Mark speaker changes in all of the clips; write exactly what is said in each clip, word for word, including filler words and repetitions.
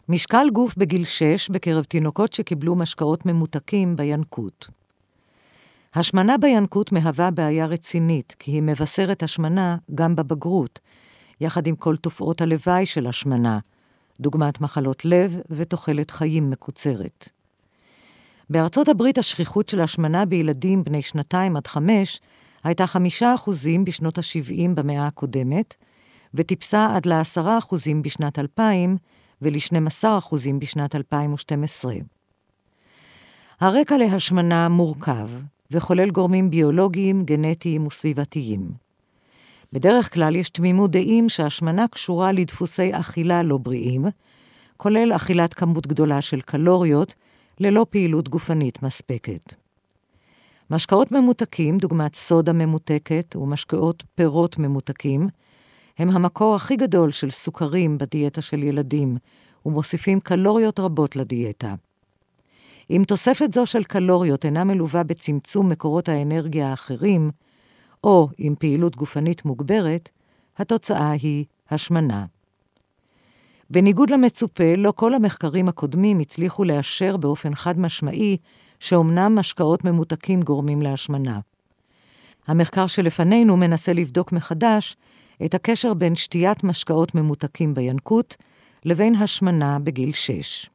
Speaker 1: משקל גוף בגיל שש בקרב תינוקות שקיבלו משקאות ממותקים בינקות. השמנה בינקות מהווה בעיה רצינית, כי היא מבשרת השמנה גם בבגרות, יחד עם כל תופעות הלוואי של השמנה, דוגמת מחלות לב ותוחלת חיים מקוצרת. בארצות הברית השכיחות של השמנה בילדים בני שנתיים עד חמש הייתה חמישה אחוזים בשנות ה-שבעים במאה הקודמת, וטיפסה עד לעשרה אחוזים בשנת אלפיים ול-שנים עשר אחוזים בשנת אלפיים ושתים עשרה. הרקע להשמנה מורכב, וכולל גורמים ביולוגיים, גנטיים וסביבתיים. בדרך כלל יש תמימות דעים שהשמנה קשורה לדפוסי אכילה לא בריאים, כולל אכילת כמות גדולה של קלוריות, ללא פעילות גופנית מספקת. משקאות ממותקים, דוגמת סודה ממותקת ומשקאות פירות ממותקים, הם המקור הכי גדול של סוכרים בדיאטה של ילדים, ומוסיפים קלוריות רבות לדיאטה. אם תוספת זו של קלוריות אינה מלווה בצמצום מקורות האנרגיה האחרים, או עם פעילות גופנית מוגברת, התוצאה היא השמנה. בניגוד למצופה, לא כל המחקרים הקודמים הצליחו לאשר באופן חד משמעי שאומנם משקאות ממותקים גורמים להשמנה. המחקר שלפנינו מנסה לבדוק מחדש את הקשר בין שתיית משקאות ממותקים בינקות לבין השמנה בגיל שש.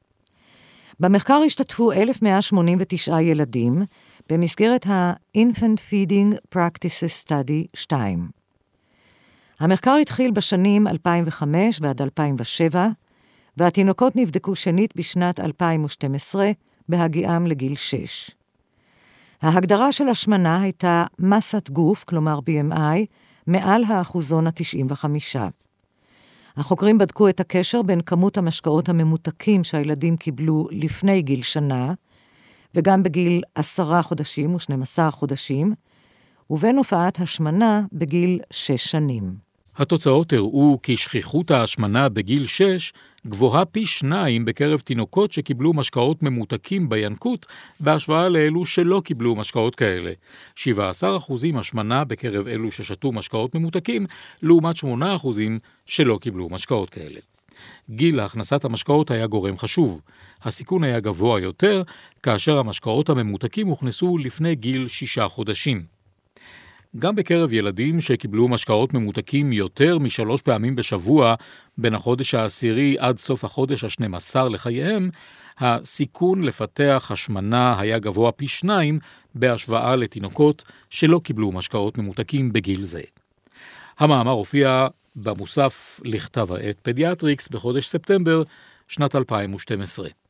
Speaker 1: במחקר השתתפו אלף מאה שמונים ותשעה ילדים במסגרת ה-Infant Feeding Practices Study שתיים. המחקר התחיל בשנים אלפיים וחמש ועד אלפיים ושבע, והתינוקות נבדקו שנית בשנת אלפיים ושתים עשרה בהגיעם לגיל שש. ההגדרה של השמנה הייתה מסת גוף, כלומר בי אם איי, מעל האחוזון ה-תשעים וחמש. החוקרים בדקו את הקשר בין כמות המשקאות הממותקים שהילדים קיבלו לפני גיל שנה, וגם בגיל עשרה חודשים ו-שנים עשר חודשים, ובין הופעת השמנה בגיל שש שנים.
Speaker 2: התוצאות הראו כי שכיחות ההשמנה בגיל שש גבוהה פי שניים בקרב תינוקות שקיבלו משקאות ממותקים בינקות, בהשוואה לאלו שלא קיבלו משקאות כאלה. שבעה עשר אחוזים השמנה בקרב אלו ששתו משקאות ממותקים, לעומת שמונה אחוזים שלא קיבלו משקאות כאלה. גיל הכנסת המשקאות היה גורם חשוב. הסיכון היה גבוה יותר, כאשר המשקאות הממותקים הוכנסו לפני גיל שישה חודשים. גם בקרב ילדים שקיבלו משקאות ממותקים יותר משלוש פעמים בשבוע, בין החודש העשירי עד סוף החודש ה-שנים עשר לחייהם, הסיכון לפתח השמנה היה גבוה פי שניים בהשוואה לתינוקות שלא קיבלו משקאות ממותקים בגיל זה. המאמר הופיע במוסף לכתב העת פדיאטריקס בחודש ספטמבר שנת אלפיים ושתים עשרה.